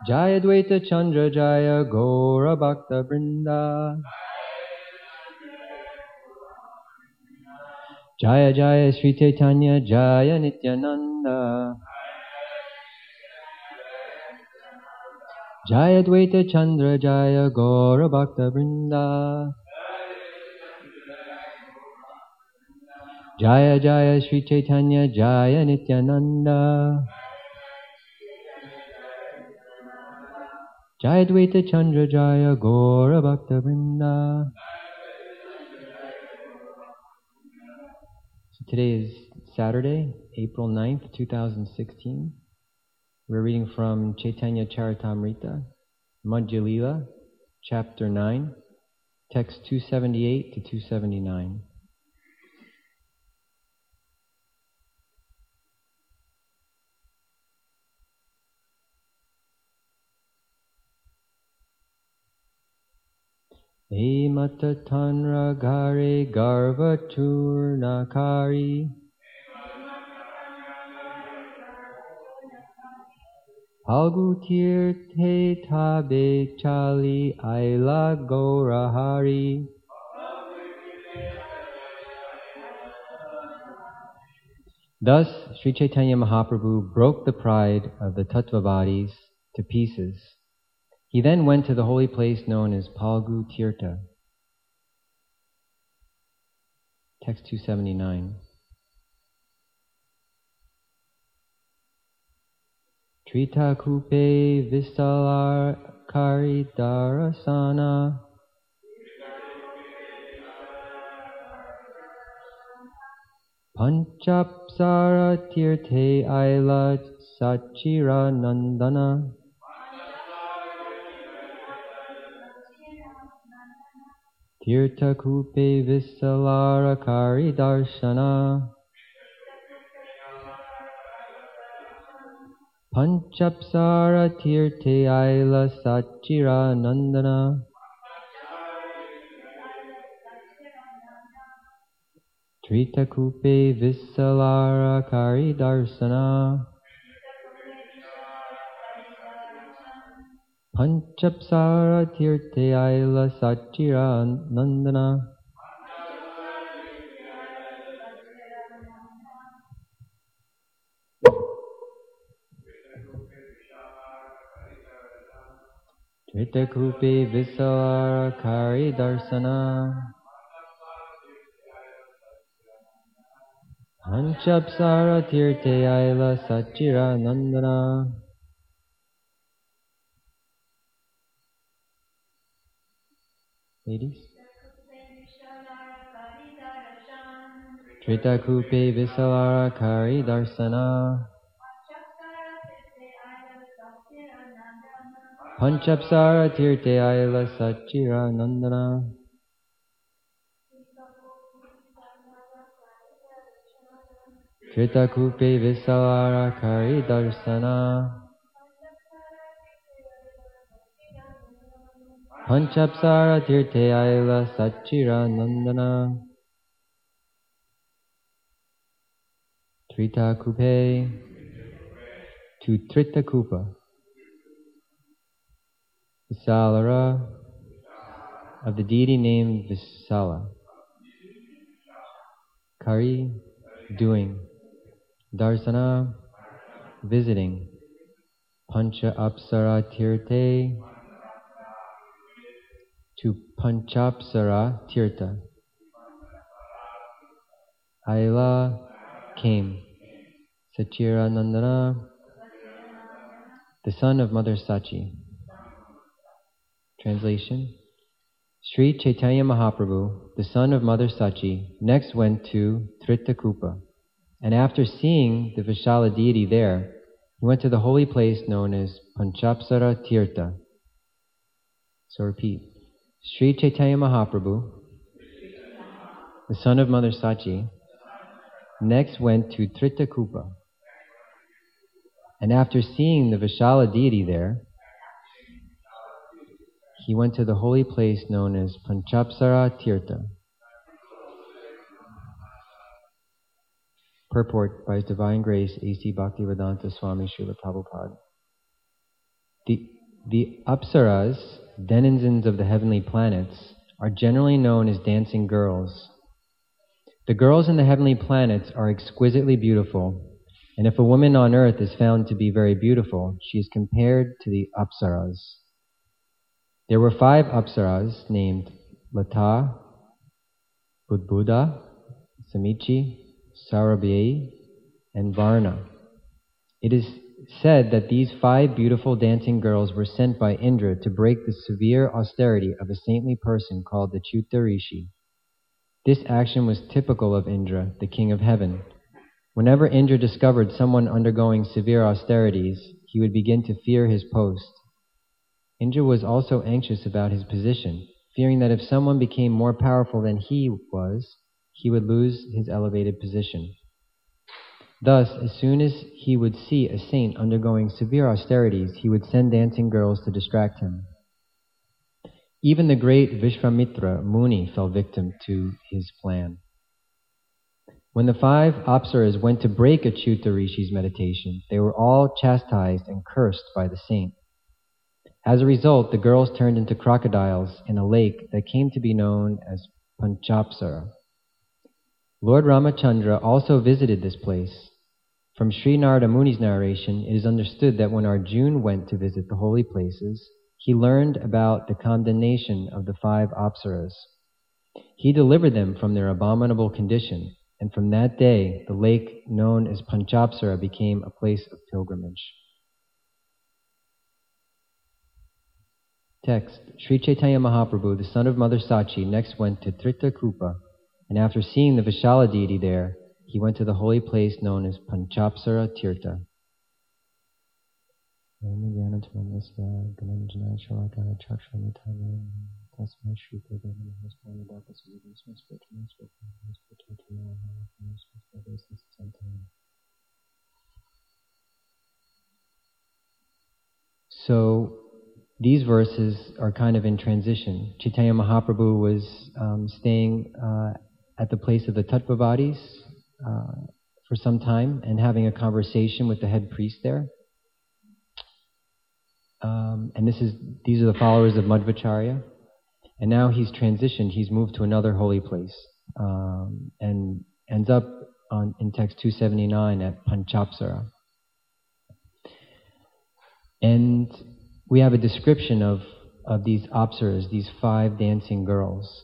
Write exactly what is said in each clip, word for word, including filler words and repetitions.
Jaya Dvaita Chandra Jaya Gaura Bhakta Vrinda. Jaya Jaya Sri Chaitanya Jaya Nityananda. Jaya Dvaita Chandra Jaya Gaura Bhakta Vrinda. Jaya Jaya Sri Chaitanya Jaya Nityananda. Jaya Dvaita Chandra Jaya Gaura Bhakta Vrinda. So today is Saturday, April ninth, two thousand sixteen. We're reading from Chaitanya Charitamrita, Madhya Lila, Chapter nine, text two seventy-eight to two seventy-nine. E mata tanra gare garva churnakari Palgutirthe tabe chali aila gaurahari. Thus, Sri Chaitanya Mahaprabhu broke the pride of the Tattvavadis to pieces. He then went to the holy place known as Palgu Tirtha. Text two seventy-nine. Trita kupe vistalar kari darasana Panchapsara tirthe aila sachira nandana. Tirtha kupe vistalara kari darshana Panchapsara tirthe aila sachira nandana. Trita kupe visalara kari darsana Panchapsara tirthe aila sachira nandana. Trita kupe visalara kari darsana Panchapsara tirthe aila sachira nandana. Ladies. Trita kupe visalara kari darsana Panchapsara tirthe aila sachira nandana. Trita kupe visalara kari darsana Panchapsara tirthe aila sachira nandana. Trita kupe to Trita kupa Visalara of the deity named Visala. Kari, doing. Darsana, visiting. Pancha Apsara Tirthe, to Panchapsara Tirtha. Aila, came. Sachira Nandana, the son of Mother Sachi. Translation. Sri Chaitanya Mahaprabhu, the son of Mother Sachi, next went to Tritakupa, and after seeing the Vishala deity there, he went to the holy place known as Panchapsara Tirtha. So repeat. Sri Chaitanya Mahaprabhu, the son of Mother Sachi, next went to Tritakupa, and after seeing the Vishala deity there, he went to the holy place known as Panchapsara Tirtha. Purport by His Divine Grace A C Bhaktivedanta Swami Srila Prabhupada. The, The Apsaras, denizens of the heavenly planets, are generally known as dancing girls. The girls in the heavenly planets are exquisitely beautiful, and if a woman on earth is found to be very beautiful, she is compared to the Apsaras. There were five Apsaras named Lata, Budbuda, Samichi, Sarabhi, and Varna. It is said that these five beautiful dancing girls were sent by Indra to break the severe austerity of a saintly person called the Achyuta Rishi. This action was typical of Indra, the king of heaven. Whenever Indra discovered someone undergoing severe austerities, he would begin to fear his post. Indra was also anxious about his position, fearing that if someone became more powerful than he was, he would lose his elevated position. Thus, as soon as he would see a saint undergoing severe austerities, he would send dancing girls to distract him. Even the great Vishvamitra Muni fell victim to his plan. When the five Apsaras went to break Achyuta Rishi's meditation, they were all chastised and cursed by the saint. As a result, the girls turned into crocodiles in a lake that came to be known as Panchapsara. Lord Ramachandra also visited this place. From Sri Narada Muni's narration, it is understood that when Arjuna went to visit the holy places, he learned about the condemnation of the five Apsaras. He delivered them from their abominable condition, and from that day, the lake known as Panchapsara became a place of pilgrimage. Text. Sri Chaitanya Mahaprabhu, the son of Mother Sachi, next went to Tritakupa, and after seeing the Vishala deity there, he went to the holy place known as Panchapsara Tirtha. So, these verses are kind of in transition. Chaitanya Mahaprabhu was um, staying uh, at the place of the Tattvavadis uh, for some time and having a conversation with the head priest there. Um, and this is these are the followers of Madhvacharya. And now he's transitioned, he's moved to another holy place um, and ends up on, in text two seventy-nine at Panchapsara. And we have a description of, of these Apsaras, these five dancing girls.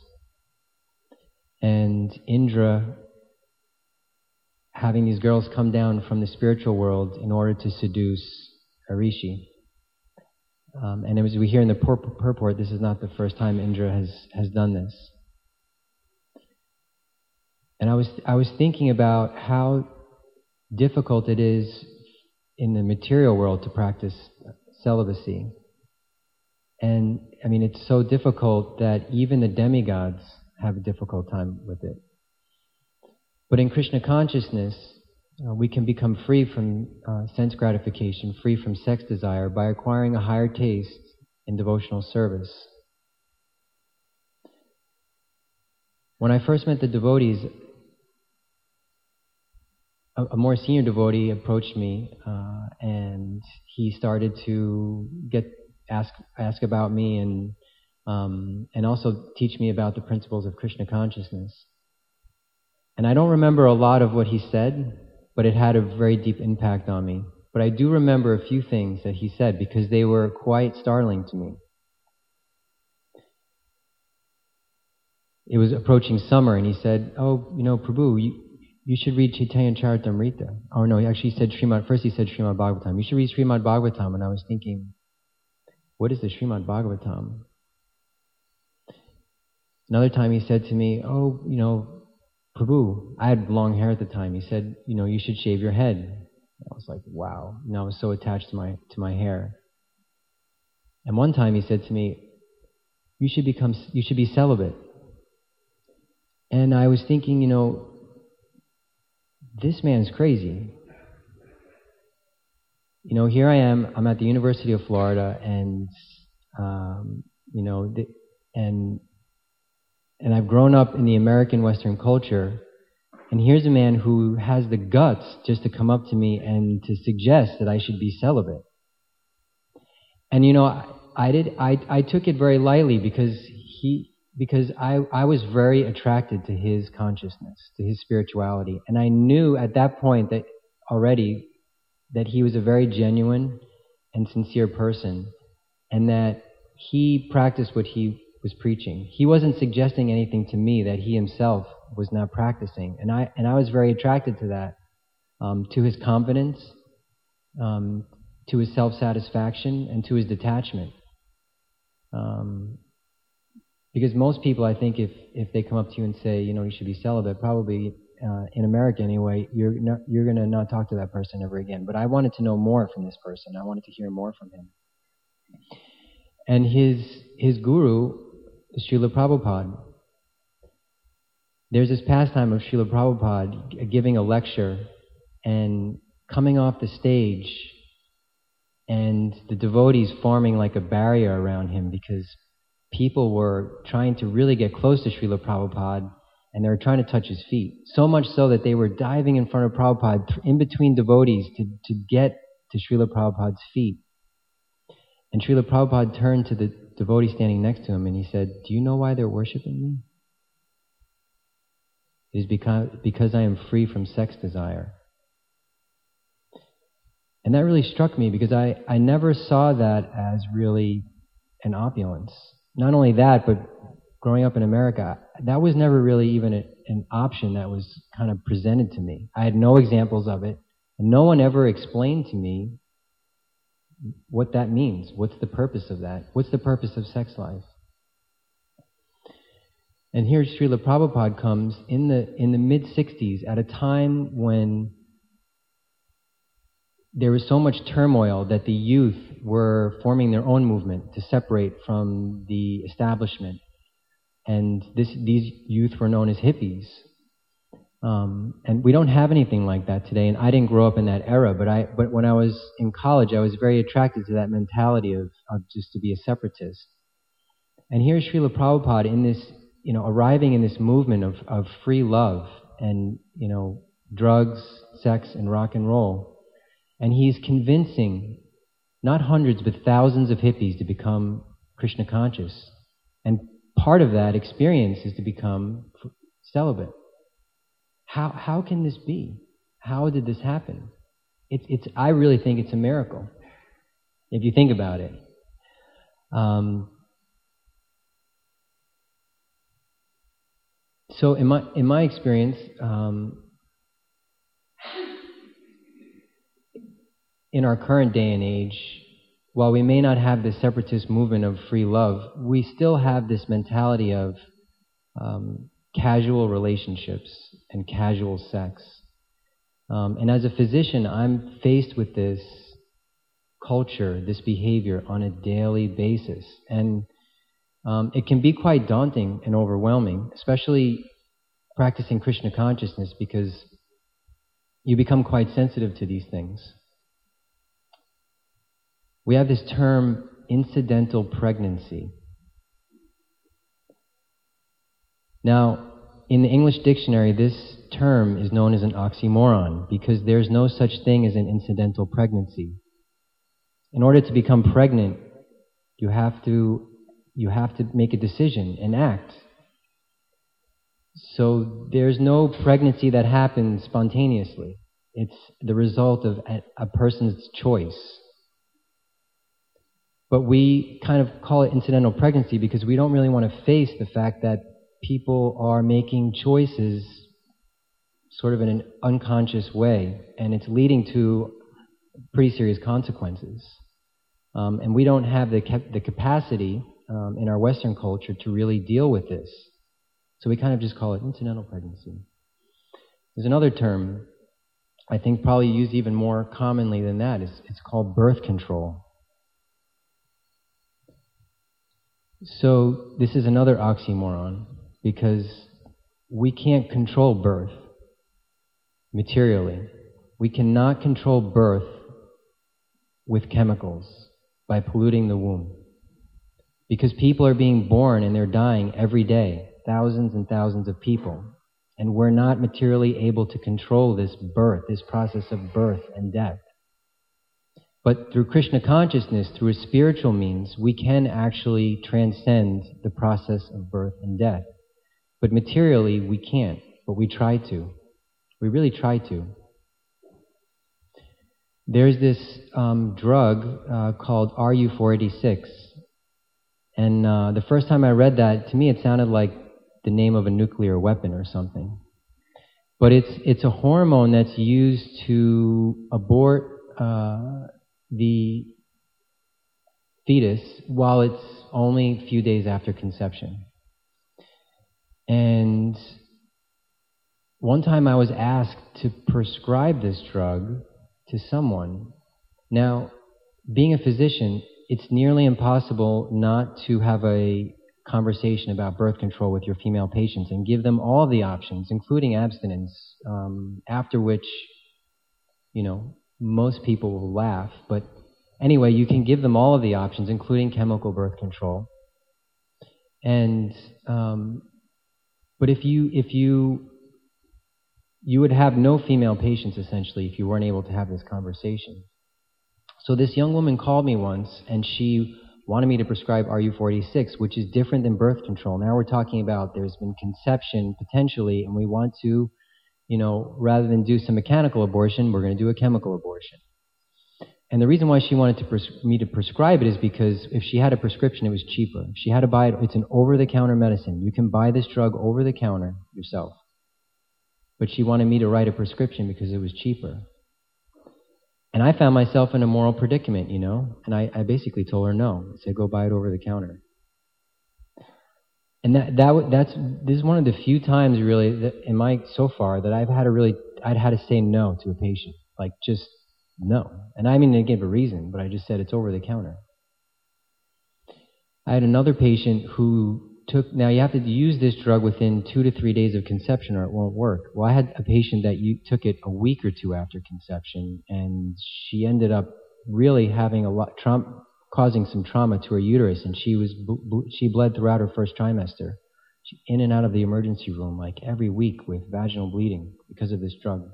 And Indra having these girls come down from the spiritual world in order to seduce a rishi. Um, and as we hear in the pur- purport, this is not the first time Indra has, has done this. And I was I was thinking about how difficult it is in the material world to practice celibacy. And, I mean, it's so difficult that even the demigods have a difficult time with it. But in Krishna consciousness, uh, we can become free from uh, sense gratification, free from sex desire, by acquiring a higher taste in devotional service. When I first met the devotees, a, a more senior devotee approached me, uh, and he started to get ask ask about me and um, and also teach me about the principles of Krishna consciousness. And I don't remember a lot of what he said, but it had a very deep impact on me. But I do remember a few things that he said because they were quite startling to me. It was approaching summer, and he said, "Oh, you know, Prabhu, you, you should read Chaitanya Charitamrita." Oh no, he actually said Srimad. First he said Srimad Bhagavatam. You should read Srimad Bhagavatam. And I was thinking, what is the Srimad Bhagavatam? Another time he said to me, "Oh, you know, Prabhu," I had long hair at the time. He said, "You know, you should shave your head." I was like, wow. And I was so attached to my to my hair. And one time he said to me, "You should become, you should be celibate." And I was thinking, you know, this man's crazy. You know, here I am. I'm at the University of Florida, and um, you know, the, and and I've grown up in the American Western culture. And here's a man who has the guts just to come up to me and to suggest that I should be celibate. And you know, I did. I I took it very lightly because he because I I was very attracted to his consciousness, to his spirituality, and I knew at that point that already that he was a very genuine and sincere person, and that he practiced what he was preaching. He wasn't suggesting anything to me that he himself was not practicing, and I and I was very attracted to that, um, to his confidence, um, to his self-satisfaction, and to his detachment. Um, because most people, I think, if if they come up to you and say, you know, you should be celibate, probably uh, in America anyway, you're not, you're going to not talk to that person ever again. But I wanted to know more from this person. I wanted to hear more from him. And his his guru, Srila Prabhupada. There's this pastime of Srila Prabhupada giving a lecture and coming off the stage, and the devotees forming like a barrier around him because people were trying to really get close to Srila Prabhupada, and they were trying to touch his feet. So much so that they were diving in front of Prabhupada, in between devotees, to, to get to Srila Prabhupada's feet. And Srila Prabhupada turned to the devotee standing next to him and he said, "Do you know why they're worshipping me? It is because, because I am free from sex desire." And that really struck me because I, I never saw that as really an opulence. Not only that, but growing up in America, that was never really even a, an option that was kind of presented to me. I had no examples of it, and no one ever explained to me what that means. What's the purpose of that? What's the purpose of sex life? And here Srila Prabhupada comes in the in the mid-sixties at a time when there was so much turmoil that the youth were forming their own movement to separate from the establishment. And this, these youth were known as hippies. Um, and we don't have anything like that today, and I didn't grow up in that era, but I but when I was in college, I was very attracted to that mentality of, of just to be a separatist. And here's Srila Prabhupada in this, you know, arriving in this movement of, of free love and, you know, drugs, sex, and rock and roll. And he's convincing not hundreds but thousands of hippies to become Krishna conscious. And part of that experience is to become celibate. How how can this be? How did this happen? It's it's. I really think it's a miracle, if you think about it. Um, so in my in my experience, um, in our current day and age, while we may not have this separatist movement of free love, we still have this mentality of um, casual relationships and casual sex. Um, and as a physician, I'm faced with this culture, this behavior on a daily basis. And um, it can be quite daunting and overwhelming, especially practicing Krishna consciousness, because you become quite sensitive to these things. We have this term, incidental pregnancy. Now, in the English dictionary, this term is known as an oxymoron because there's no such thing as an incidental pregnancy. In order to become pregnant, you have to you have to make a decision and act. So there's no pregnancy that happens spontaneously. It's the result of a, a person's choice. But we kind of call it incidental pregnancy because we don't really want to face the fact that people are making choices sort of in an unconscious way, and it's leading to pretty serious consequences. Um, and we don't have the cap- the capacity um, in our Western culture to really deal with this. So we kind of just call it incidental pregnancy. There's another term, I think probably used even more commonly than that. It's, it's called birth control. So this is another oxymoron, because we can't control birth materially. We cannot control birth with chemicals by polluting the womb. Because people are being born and they're dying every day, thousands and thousands of people. And we're not materially able to control this birth, this process of birth and death. But through Krishna consciousness, through a spiritual means, we can actually transcend the process of birth and death. But materially, we can't, but we try to. We really try to. There's this um, drug uh, called R U four eighty-six. And uh, the first time I read that, to me it sounded like the name of a nuclear weapon or something. But it's it's a hormone that's used to abort uh, the fetus while it's only a few days after conception. And one time I was asked to prescribe this drug to someone. Now, being a physician, it's nearly impossible not to have a conversation about birth control with your female patients and give them all the options, including abstinence, um, after which, you know, most people will laugh. But anyway, you can give them all of the options, including chemical birth control. And um, but if you if you you would have no female patients essentially if you weren't able to have this conversation. So this young woman called me once, and she wanted me to prescribe R U four eighty-six, which is different than birth control. Now we're talking about there's been conception potentially, and we want to, you know, rather than do some mechanical abortion, we're going to do a chemical abortion. And the reason why she wanted to pres- me to prescribe it is because if she had a prescription, it was cheaper. If she had to buy it, it's an over-the-counter medicine. You can buy this drug over the counter yourself. But she wanted me to write a prescription because it was cheaper. And I found myself in a moral predicament, you know, and I, I basically told her no. I said, go buy it over the counter. And that that that's this is one of the few times really that in my so far that I've had to really I'd had to say no to a patient, like just no. And I mean, I gave a reason, but I just said it's over the counter. I had another patient who took, now you have to use this drug within two to three days of conception or it won't work. Well, I had a patient that you took it a week or two after conception, and she ended up really having a lot, trauma, causing some trauma to her uterus, and she was she bled throughout her first trimester. She, in and out of the emergency room like every week with vaginal bleeding because of this drug.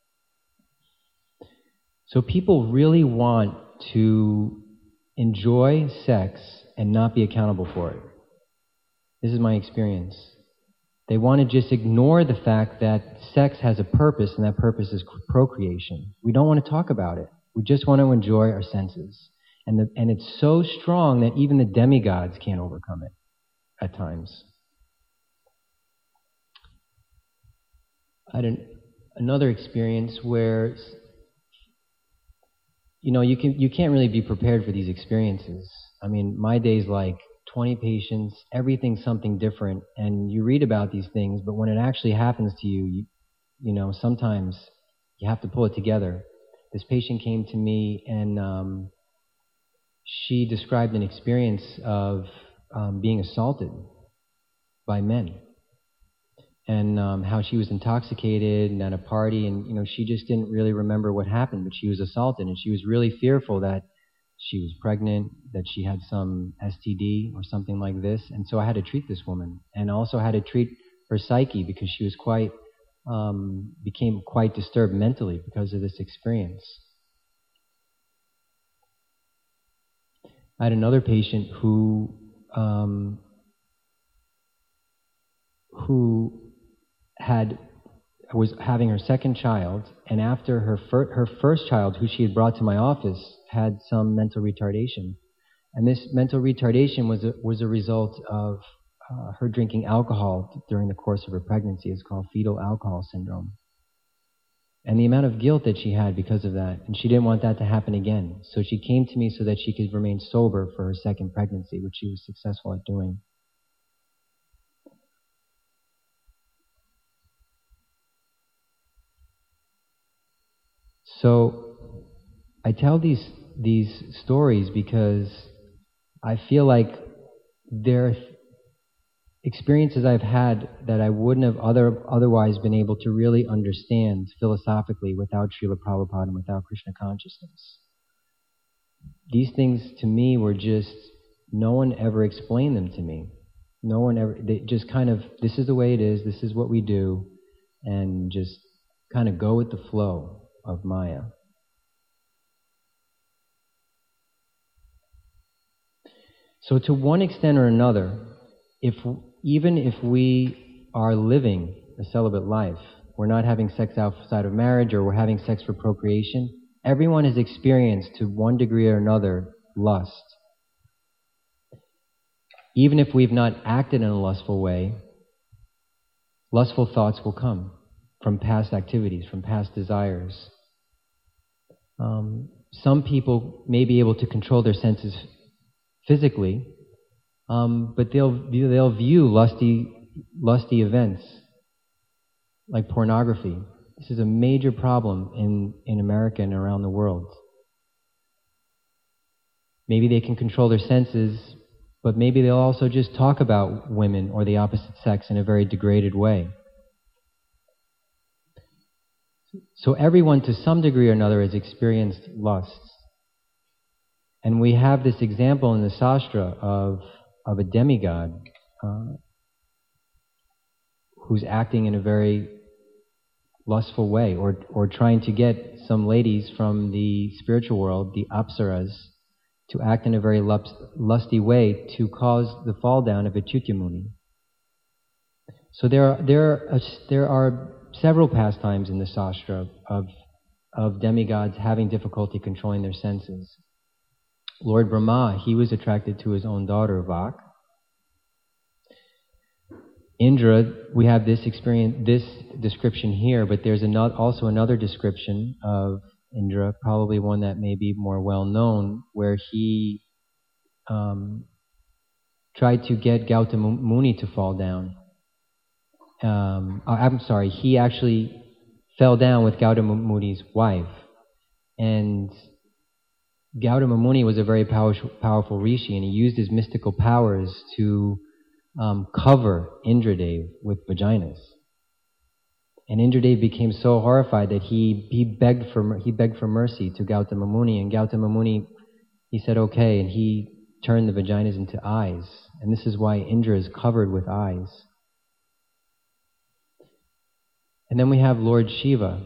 So people really want to enjoy sex and not be accountable for it. This is my experience. They want to just ignore the fact that sex has a purpose, and that purpose is procreation. We don't want to talk about it. We just want to enjoy our senses. And, the, and it's so strong that even the demigods can't overcome it at times. I had an, another experience where, you know, you can you can't really be prepared for these experiences. I mean, my day's like twenty patients, everything's something different, and you read about these things, but when it actually happens to you, you, you know, sometimes you have to pull it together. This patient came to me, and um, she described an experience of um, being assaulted by men, and um, how she was intoxicated and at a party, and you know, she just didn't really remember what happened, but she was assaulted, and she was really fearful that she was pregnant, that she had some S T D or something like this. And so I had to treat this woman, and also had to treat her psyche because she was quite, um, became quite disturbed mentally because of this experience. I had another patient who, um, who had was having her second child, and after her fir- her first child, who she had brought to my office, had some mental retardation, and this mental retardation was a, was a result of uh, her drinking alcohol during the course of her pregnancy. It's called fetal alcohol syndrome, and the amount of guilt that she had because of that, and she didn't want that to happen again. So she came to me so that she could remain sober for her second pregnancy, which she was successful at doing. So I tell these these stories because I feel like they're experiences I've had that I wouldn't have other, otherwise been able to really understand philosophically without Srila Prabhupada and without Krishna consciousness. These things to me were just, no one ever explained them to me. No one ever, they just kind of, this is the way it is, this is what we do, and just kind of go with the flow of Maya. So to one extent or another, if even if we are living a celibate life, we're not having sex outside of marriage or we're having sex for procreation, everyone has experienced to one degree or another lust. Even if we've not acted in a lustful way, lustful thoughts will come from past activities, from past desires. Um, some people may be able to control their senses physically, um, but they'll they'll view lusty lusty events like pornography. This is a major problem in, in America and around the world. Maybe they can control their senses, but maybe they'll also just talk about women or the opposite sex in a very degraded way. So everyone, to some degree or another, has experienced lusts. And we have this example in the Sastra of, of a demigod uh, who's acting in a very lustful way, or, or trying to get some ladies from the spiritual world, the Apsaras, to act in a very lust, lusty way to cause the fall down of Achyuta Muni. So there are, there are, there are several pastimes in the Sastra of, of demigods having difficulty controlling their senses. Lord Brahma, he was attracted to his own daughter, Vak. Indra, we have this experience, this description here, but there's another, also another description of Indra, probably one that may be more well known, where he um, tried to get Gautama Muni to fall down. Um, I'm sorry, he actually fell down with Gautama Muni's wife, and Gautama Muni was a very power, powerful rishi, and he used his mystical powers to um, cover Indradev with vaginas. And Indradev became so horrified that he he begged for he begged for mercy to Gautama Muni, and Gautama Muni, he said okay, and he turned the vaginas into eyes, and this is why Indra is covered with eyes. And then we have Lord Shiva.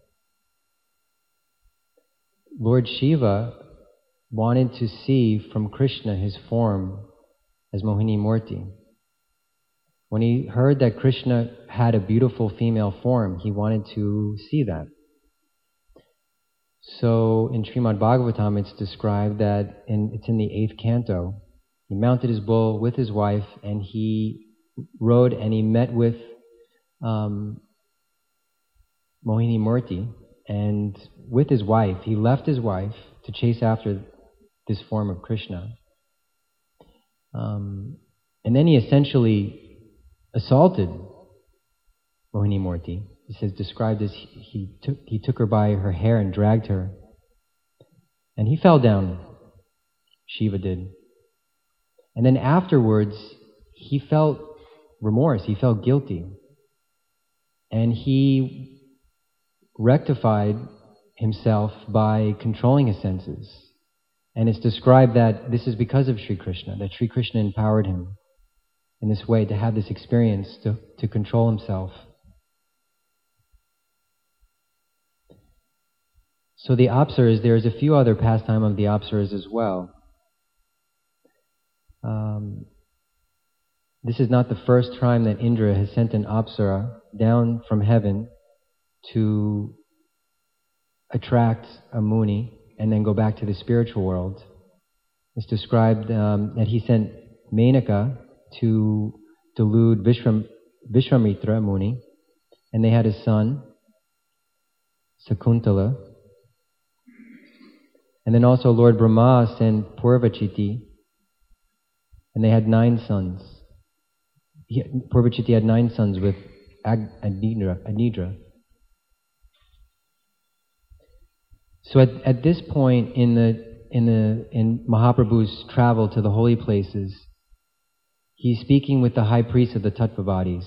Lord Shiva wanted to see from Krishna his form as Mohini Murti. When he heard that Krishna had a beautiful female form, he wanted to see that. So in Srimad Bhagavatam it's described that, in, it's in the eighth canto, he mounted his bull with his wife and he rode and he met with um, Mohini Murti, and with his wife, he left his wife to chase after this form of Krishna. Um, and then he essentially assaulted Mohini Murti. This is described as he, he took he took her by her hair and dragged her. And he fell down, Shiva did. And then afterwards, he felt remorse, he felt guilty. And he rectified himself by controlling his senses. And it's described that this is because of Sri Krishna, that Sri Krishna empowered him in this way to have this experience, to, to control himself. So the Apsaras, there's a few other pastime of the Apsaras as well. Um, this is not the first time that Indra has sent an Apsara down from heaven to attract a Muni and then go back to the spiritual world. It's described um, that he sent Menaka to delude Vishram, Vishwamitra Muni, and they had a son, Sakuntala. And then also Lord Brahma sent Purvachiti, and they had nine sons. He, Purvachiti had nine sons with Ag, Anidra, Anidra. So at, at this point in the in the in Mahaprabhu's travel to the holy places, he's speaking with the high priest of the Tattva bodies.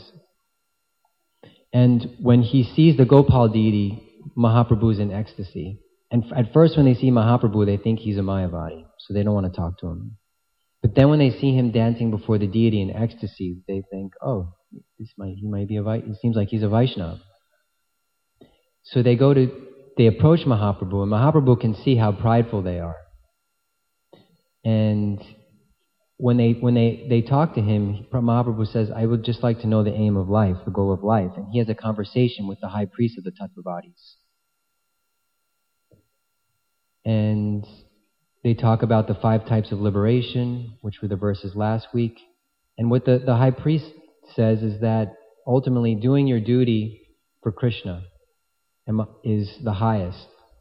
And when he sees the Gopal deity, Mahaprabhu's in ecstasy. And at first when they see Mahaprabhu, they think he's a Mayavadi, so they don't want to talk to him. But then when they see him dancing before the deity in ecstasy, they think, oh, this might, he might be a Vaishnava. It seems like he's a Vaishnava. So they go to, they approach Mahaprabhu, and Mahaprabhu can see how prideful they are. And when they when they, they talk to him, Mahaprabhu says, I would just like to know the aim of life, the goal of life. And he has a conversation with the high priest of the Tattvavadis. And they talk about the five types of liberation, which were the verses last week. And what the, the high priest says is that ultimately doing your duty for Krishna is the highest.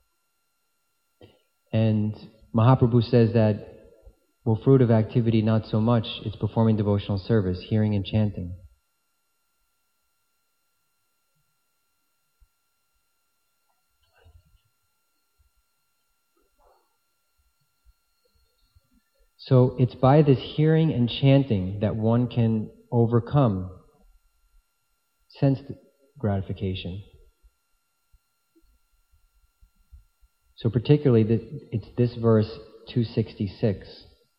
And Mahaprabhu says that, well, fruit of activity, not so much. It's performing devotional service, hearing and chanting. So it's by this hearing and chanting that one can overcome sense gratification. So particularly, it's this verse two sixty-six.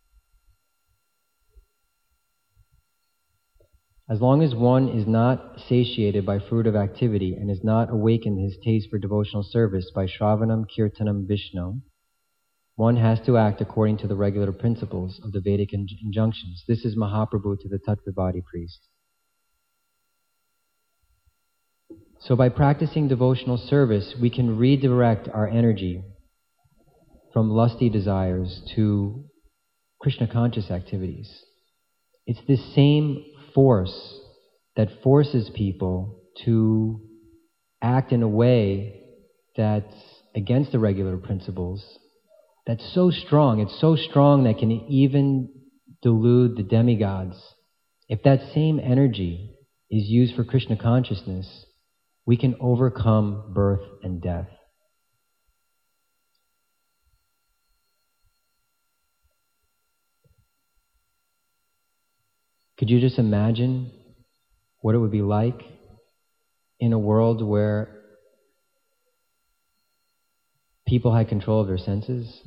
As long as one is not satiated by fruit of activity and has not awakened his taste for devotional service by Shravanam, Kirtanam, Vishnu, one has to act according to the regular principles of the Vedic injunctions. This is Mahaprabhu to the Tattvavadi priest. So by practicing devotional service, we can redirect our energy from lusty desires to Krishna-conscious activities. It's this same force that forces people to act in a way that's against the regular principles, that's so strong, it's so strong that can even delude the demigods. If that same energy is used for Krishna consciousness, we can overcome birth and death. Could you just imagine what it would be like in a world where people had control of their senses?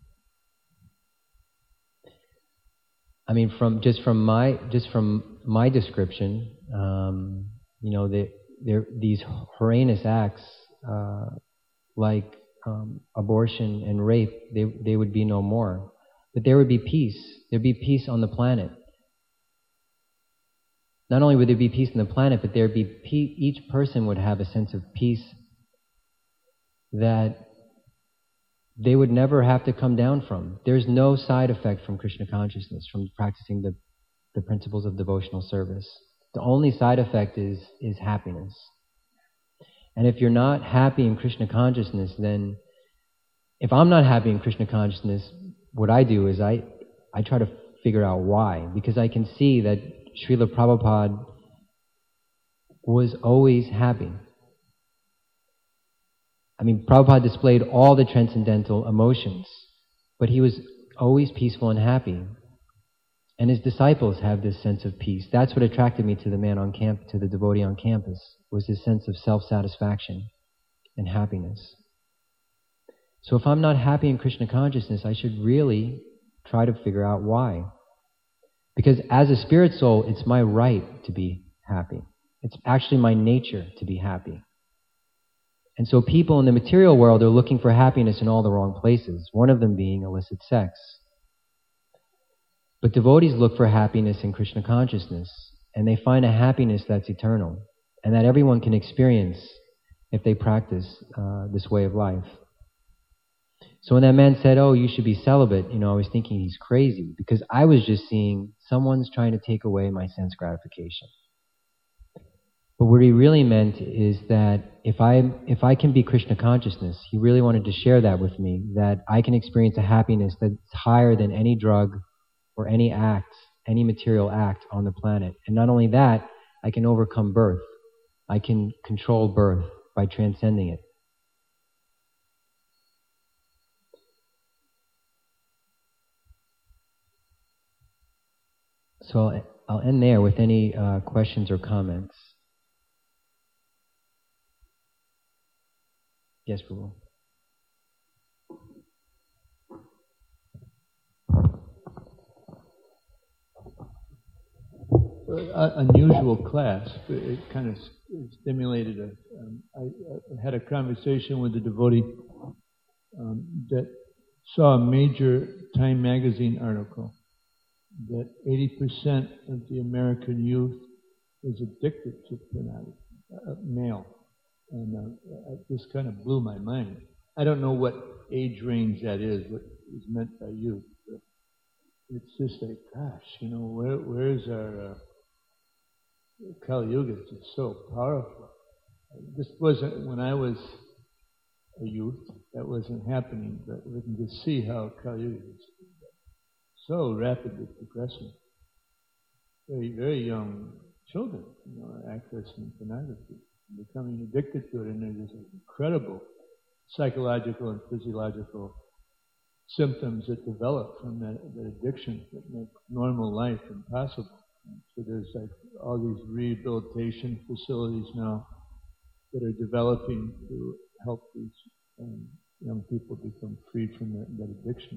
I mean, from just from my just from my description, um, you know, they, they're these horrendous acts uh, like um, abortion and rape. They they would be no more, but there would be peace. There'd be peace on the planet. Not only would there be peace on the planet, but there'd be pe- each person would have a sense of peace that they would never have to come down from. There's no side effect from Krishna consciousness, from practicing the, the principles of devotional service. The only side effect is, is happiness. And if you're not happy in Krishna consciousness, then if I'm not happy in Krishna consciousness, what I do is I, I try to figure out why. Because I can see that Srila Prabhupada was always happy. I mean, Prabhupada displayed all the transcendental emotions, but he was always peaceful and happy. And his disciples have this sense of peace. That's what attracted me to the man on camp, to the devotee on campus, was his sense of self-satisfaction and happiness. So if I'm not happy in Krishna consciousness, I should really try to figure out why. Because as a spirit soul, it's my right to be happy. It's actually my nature to be happy. And so people in the material world are looking for happiness in all the wrong places, one of them being illicit sex. But devotees look for happiness in Krishna consciousness, and they find a happiness that's eternal, and that everyone can experience if they practice uh, this way of life. So when that man said, oh, you should be celibate, you know, I was thinking he's crazy, because I was just seeing someone's trying to take away my sense gratification. But what he really meant is that if I if I can be Krishna consciousness, he really wanted to share that with me, that I can experience a happiness that's higher than any drug or any act, any material act on the planet. And not only that, I can overcome birth. I can control birth by transcending it. So I'll, I'll end there with any uh, questions or comments. Yes, Prabhu. Uh, unusual class. It kind of stimulated a. Um, I, I had a conversation with a devotee um, that saw a major Time magazine article that eighty percent of the American youth is addicted to pornography, uh, male. And uh, this kind of blew my mind. I don't know what age range that is, what is meant by youth. But it's just like, gosh, you know, where where's our uh, Kali Yuga? It's just so powerful. This wasn't, when I was a youth, that wasn't happening, but we can just see how Kali Yuga is so rapidly progressing. Very, very young children, you know, are accessing pornography, becoming addicted to it, and there's this incredible psychological and physiological symptoms that develop from that, that addiction that make normal life impossible. And so there's like all these rehabilitation facilities now that are developing to help these um, young people become free from that, that addiction.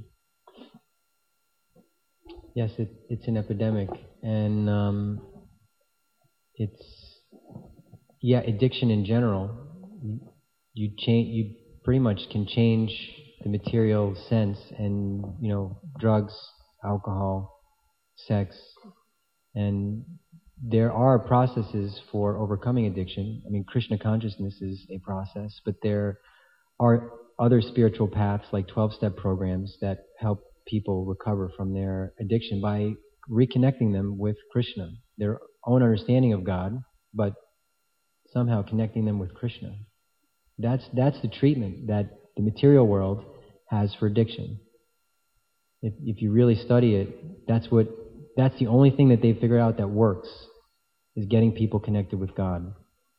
Yes, it, it's an epidemic, and um, it's yeah, addiction in general. You, you change, you pretty much can change the material sense, and you know, drugs, alcohol, sex, and there are processes for overcoming addiction. I mean, Krishna consciousness is a process, but there are other spiritual paths like twelve-step programs that help people recover from their addiction by reconnecting them with Krishna, their own understanding of God, but somehow connecting them with Krishna. That's that's the treatment that the material world has for addiction. If if you really study it, that's what that's the only thing that they've figured out that works, is getting people connected with God.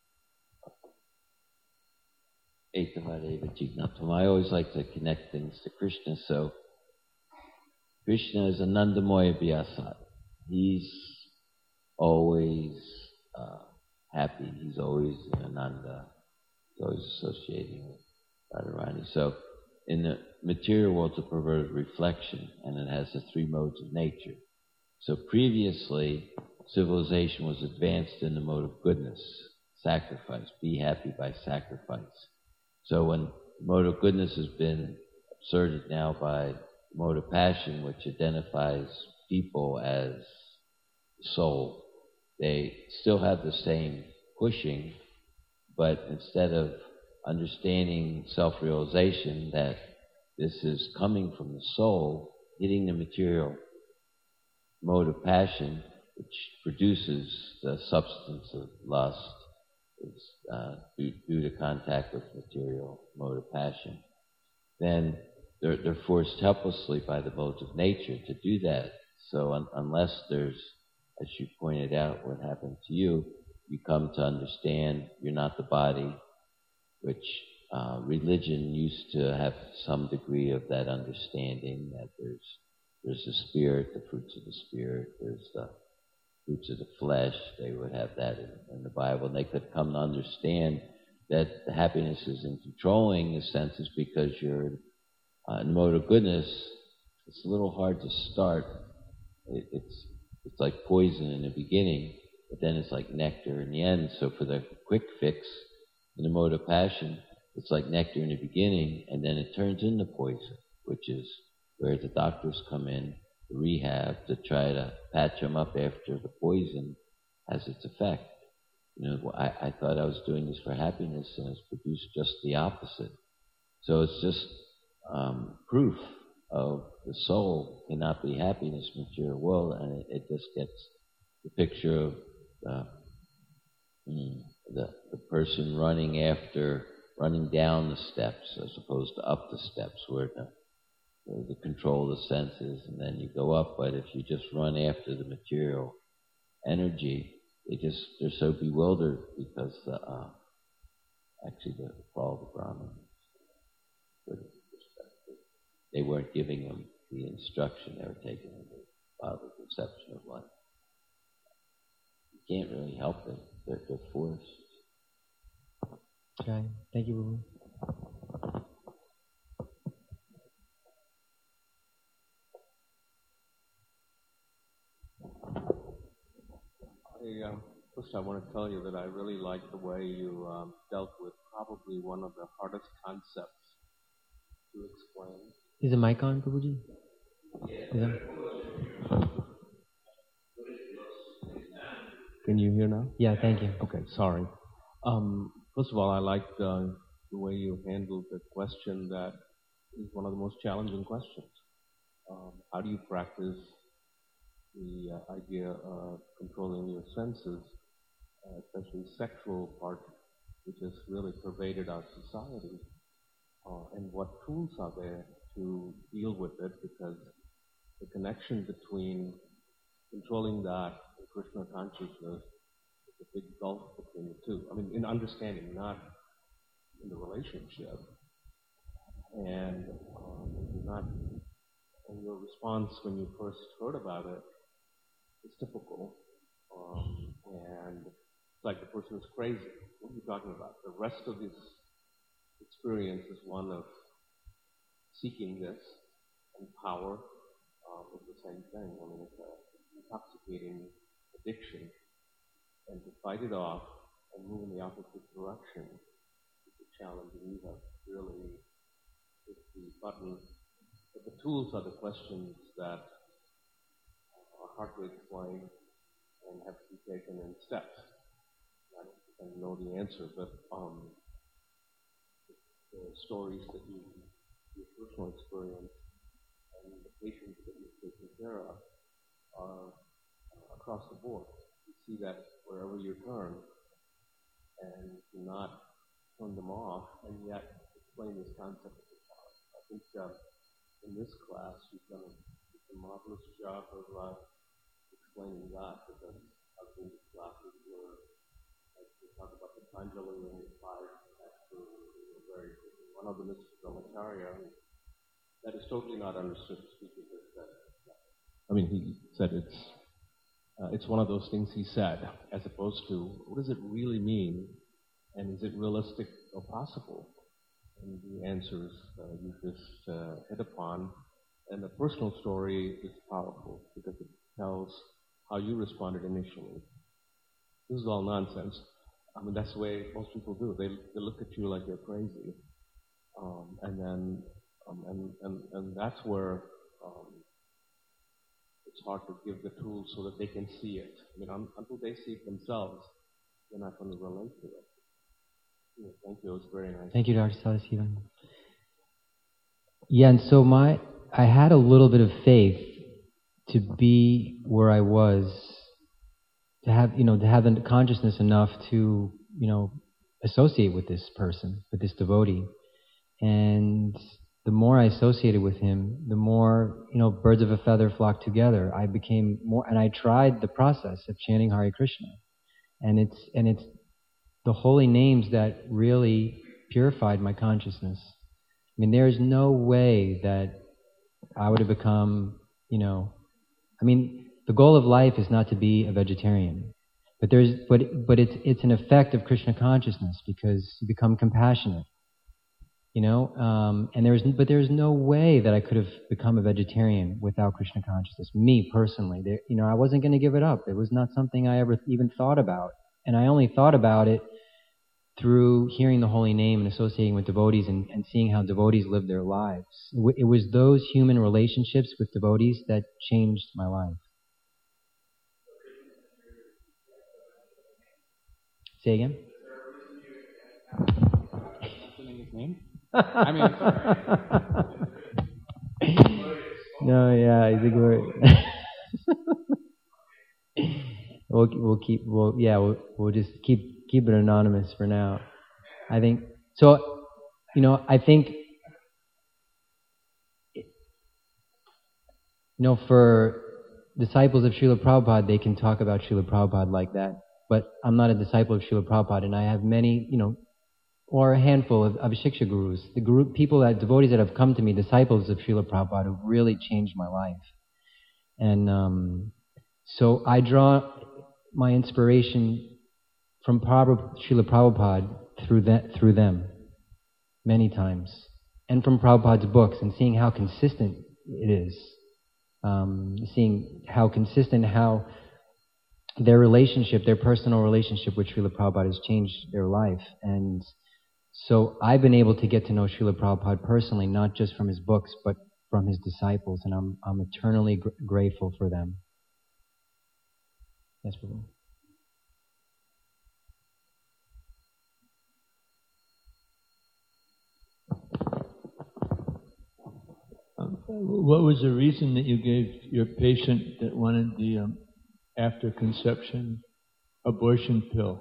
I always like to connect things to Krishna, so Krishna is Anandamoya Vyasat. He's always uh, happy. He's always in Ananda. He's always associating with Radharani. So in the material world, it's a perverted reflection, and it has the three modes of nature. So previously, civilization was advanced in the mode of goodness, sacrifice, be happy by sacrifice. So when the mode of goodness has been absurd now by mode of passion, which identifies people as soul, they still have the same pushing, but instead of understanding self-realization that this is coming from the soul, hitting the material mode of passion, which produces the substance of lust, is uh, due, due to contact with material mode of passion, then they're, they're forced helplessly by the modes of nature to do that. So un, unless there's, as you pointed out, what happened to you, you come to understand you're not the body, which uh, religion used to have some degree of that understanding, that there's there's the spirit, the fruits of the spirit, there's the fruits of the flesh. They would have that in, in the Bible, and they could come to understand that the happiness is in controlling the senses because you're uh, in the mode of goodness. It's a little hard to start. It, it's it's like poison in the beginning, but then it's like nectar in the end. So for the quick fix in the mode of passion, it's like nectar in the beginning, and then it turns into poison, which is where the doctors come in, the rehab, to try to patch them up after the poison has its effect. You know, I, I thought I was doing this for happiness, and it's produced just the opposite. So it's just um, proof of the soul cannot be happy in this material world, and it, it just gets the picture of uh, mm, the the person running after, running down the steps as opposed to up the steps, where the the control of the senses, and then you go up. But if you just run after the material energy, they just, they're so bewildered because the, uh, actually the fall of the Brahmins, they weren't giving them the instruction, they were taking them to follow the conception of life. You can't really help them, they're, they're forced. Okay, thank you, Ruben. I, um, first, I want to tell you that I really like the way you um, dealt with probably one of the hardest concepts to explain. Is the mic on, Prabhuji? Yeah. Can you hear now? Yeah, thank you. Okay, sorry. Um, first of all, I liked uh, the way you handled the question that is one of the most challenging questions. Um, how do you practice the uh, idea of controlling your senses, uh, especially sexual part, which has really pervaded our society? Uh, and what tools are there to deal with it? Because the connection between controlling that and Krishna consciousness is a big gulf between the two. I mean, in understanding, not in the relationship. And um, not, and your response when you first heard about it is typical. Um, and it's like the person is crazy. What are you talking about? The rest of this experience is one of seeking this, and power um, is the same thing. I mean, it's an intoxicating addiction, and to fight it off and move in the opposite direction is a challenge, and you have really hit the button. But the tools are the questions that are hard to explain and have to be taken in steps. I don't know the answer, but um, the stories that you, your personal experience and the patients that you've taken care of are uh, across the board. You see that wherever you turn, and do not turn them off, and yet explain this concept of the power. I think uh, in this class you've done a, a marvelous job of uh, explaining that, because I've been to classes where like, we talk about the Patanjali and the five actually very one of them is Brahmacharya, and that is totally not understood. Speaking of that, I mean, he said it's uh, it's one of those things he said, as opposed to what does it really mean, and is it realistic or possible? And the answers uh, you just uh, hit upon, and the personal story is powerful because it tells how you responded initially. This is all nonsense. I mean, that's the way most people do. They they look at you like you're crazy. Um, and then, um, and, and, and that's where um, it's hard to give the tools so that they can see it. I mean, un, until they see it themselves, they're not going to relate to it. Yeah, thank you. It was very nice. Thank you, Doctor Sadasivan. Yeah, and so my, I had a little bit of faith to be where I was, to have, you know, to have the consciousness enough to, you know, associate with this person, with this devotee. And the more I associated with him, the more, you know, birds of a feather flock together. I became more, and I tried the process of chanting Hare Krishna. And it's, and it's the holy names that really purified my consciousness. I mean, there is no way that I would have become, you know, I mean, the goal of life is not to be a vegetarian. But there's, but, but it's, it's an effect of Krishna consciousness because you become compassionate. You know, um, and there's, but there's no way that I could have become a vegetarian without Krishna consciousness. Me personally, there, you know, I wasn't going to give it up. It was not something I ever even thought about, and I only thought about it through hearing the holy name and associating with devotees and, and seeing how devotees live their lives. It, w- it was those human relationships with devotees that changed my life. Say again. His name? I mean, no, yeah, I think we're we'll we'll keep we'll yeah we'll we'll just keep keep it anonymous for now. I think so. You know, I think you know for disciples of Srila Prabhupada, they can talk about Srila Prabhupada like that. But I'm not a disciple of Srila Prabhupada, and I have many, you know. Or a handful of, of Shiksha gurus, the guru, people that, devotees that have come to me, disciples of Srila Prabhupada, who really changed my life. And um, so I draw my inspiration from Prabhupada, Srila Prabhupada through that, through them, many times, and from Prabhupada's books, and seeing how consistent it is, um, seeing how consistent, how their relationship, their personal relationship with Srila Prabhupada has changed their life. And so I've been able to get to know Srila Prabhupada personally, not just from his books, but from his disciples, and I'm I'm eternally gr- grateful for them. Yes, Prabhu. what was the reason that you gave your patient that wanted the um, after conception abortion pill?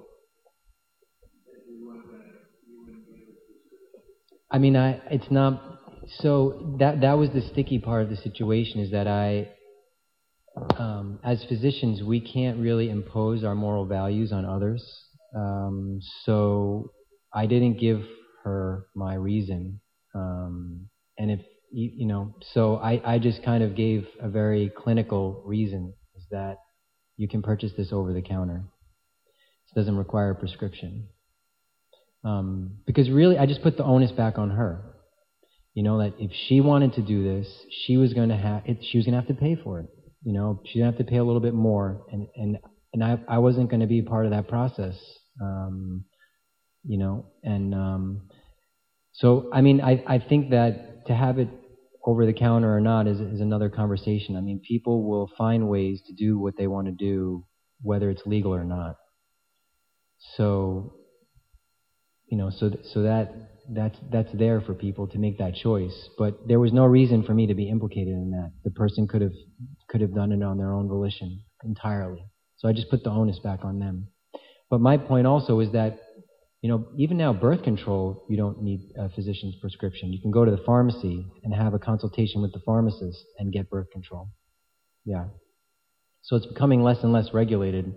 I mean, I it's not so that that was the sticky part of the situation, is that I, um, as physicians, we can't really impose our moral values on others. Um, so I didn't give her my reason, um, and if you, you know, so I I just kind of gave a very clinical reason, is that you can purchase this over the counter. It doesn't require a prescription. Um, because really, I just put the onus back on her. You know, that if she wanted to do this, she was going to have it. She was going to have to pay for it. You know, she's going to have to pay a little bit more, and and and I I wasn't going to be part of that process. Um, you know, and um, so I mean, I I think that to have it over the counter or not is is another conversation. I mean, people will find ways to do what they want to do, whether it's legal or not. So. You know, so so that that's that's there for people to make that choice. But there was no reason for me to be implicated in that. The person could have could have done it on their own volition entirely. So I just put the onus back on them. But my point also is that, you know, even now birth control, you don't need a physician's prescription. You can go to the pharmacy and have a consultation with the pharmacist and get birth control. Yeah. So it's becoming less and less regulated.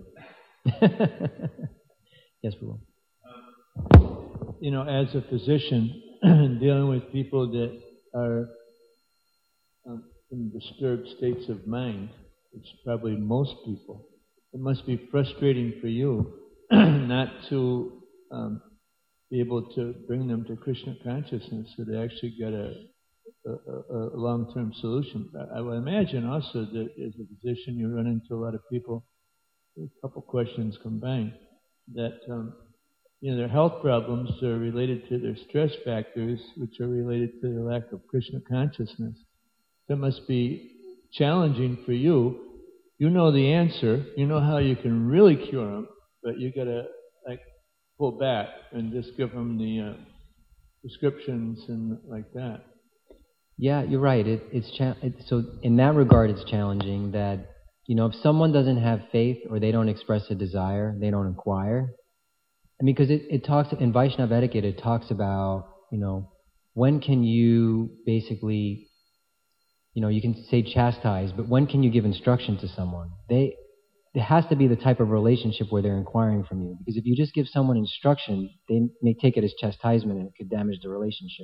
Yes, Prabhu. You know, as a physician, dealing with people that are um, in disturbed states of mind, which is probably most people, it must be frustrating for you not to um, be able to bring them to Krishna consciousness so they actually get a, a, a long-term solution. I would imagine also that as a physician you run into a lot of people, a couple questions combined, that um, you know, their health problems are related to their stress factors, which are related to their lack of Krishna consciousness. That must be challenging for you. You know the answer. You know how you can really cure them, but you got to like pull back and just give them the uh, prescriptions and like that. Yeah, you're right. It, it's cha- it, so in that regard, it's challenging that, you know, if someone doesn't have faith or they don't express a desire, they don't inquire. I mean, because it, it talks, in Vaishnava etiquette, it talks about, you know, when can you basically, you know, you can say chastise, but when can you give instruction to someone? They, it has to be the type of relationship where they're inquiring from you. Because if you just give someone instruction, they may take it as chastisement and it could damage the relationship.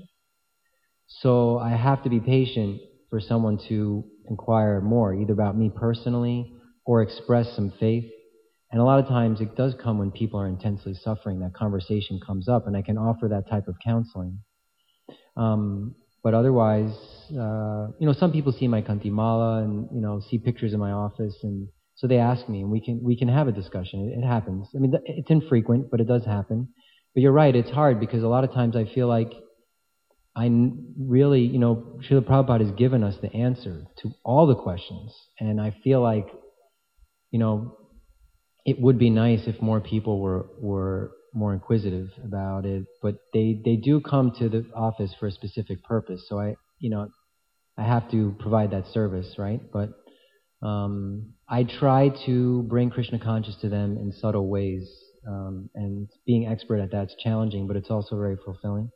So I have to be patient for someone to inquire more, either about me personally or express some faith. And a lot of times it does come when people are intensely suffering. That conversation comes up, and I can offer that type of counseling. Um, but otherwise, uh, you know, some people see my kantimala and, you know, see pictures in my office, and so they ask me, and we can we can have a discussion. It, it happens. I mean, it's infrequent, but it does happen. But you're right, it's hard because a lot of times I feel like I really, you know, Srila Prabhupada has given us the answer to all the questions, and I feel like, you know, it would be nice if more people were, were more inquisitive about it, but they, they do come to the office for a specific purpose. So I, you know, I have to provide that service, right? But um, I try to bring Krishna conscious to them in subtle ways, um, and being expert at that's challenging, but it's also very fulfilling.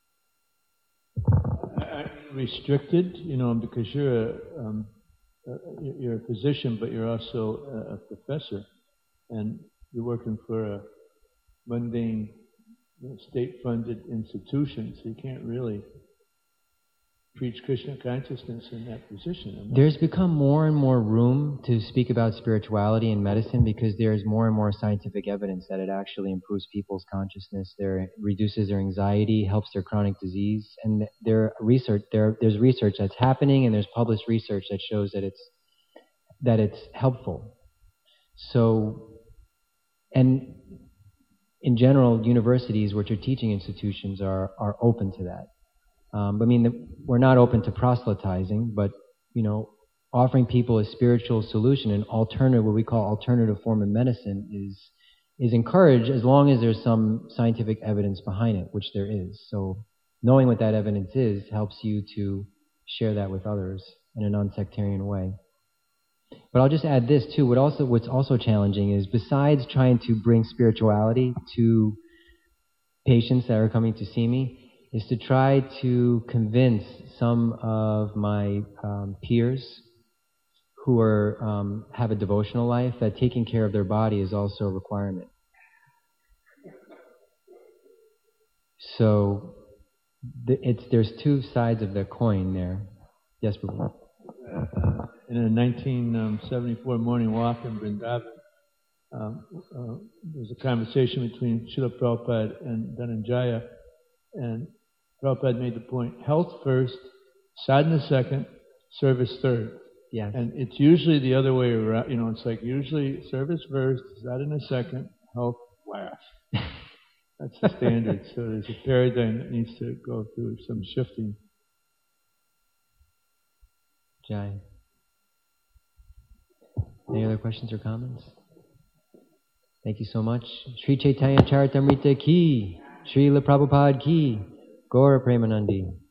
Restricted, you know, because you're a um, you're a physician, but you're also a professor. And you're working for a mundane, you know, state-funded institution, so you can't really preach Krishna consciousness in that position. There's become more and more room to speak about spirituality in medicine because there's more and more scientific evidence that it actually improves people's consciousness. There reduces their anxiety, helps their chronic disease, and there research there there's research that's happening, and there's published research that shows that it's that it's helpful. So. And in general, universities, which are teaching institutions, are, are open to that. Um, but I mean, the, we're not open to proselytizing, but, you know, offering people a spiritual solution, an alternative, what we call alternative form of medicine, is is encouraged as long as there's some scientific evidence behind it, which there is. So knowing what that evidence is helps you to share that with others in a non-sectarian way. But I'll just add this too. What also, what's also challenging is, besides trying to bring spirituality to patients that are coming to see me, is to try to convince some of my um, peers who are um, have a devotional life that taking care of their body is also a requirement. So the, it's there's two sides of the coin there. Yes, Prabhu. Uh, in a nineteen seventy-four morning walk in Vrindavan, um, uh, there was a conversation between Srila Prabhupada and Dhananjaya, and Prabhupada made the point: health first, sadhana second, service third. Yes. And it's usually the other way around. You know, it's like usually service first, sadhana second, health last. That's the standard. So there's a paradigm that needs to go through some shifting. Jai. Any other questions or comments? Thank you so much. Sri Chaitanya Charitamrita ki, Srila Prabhupada ki, Gaura Premanandi.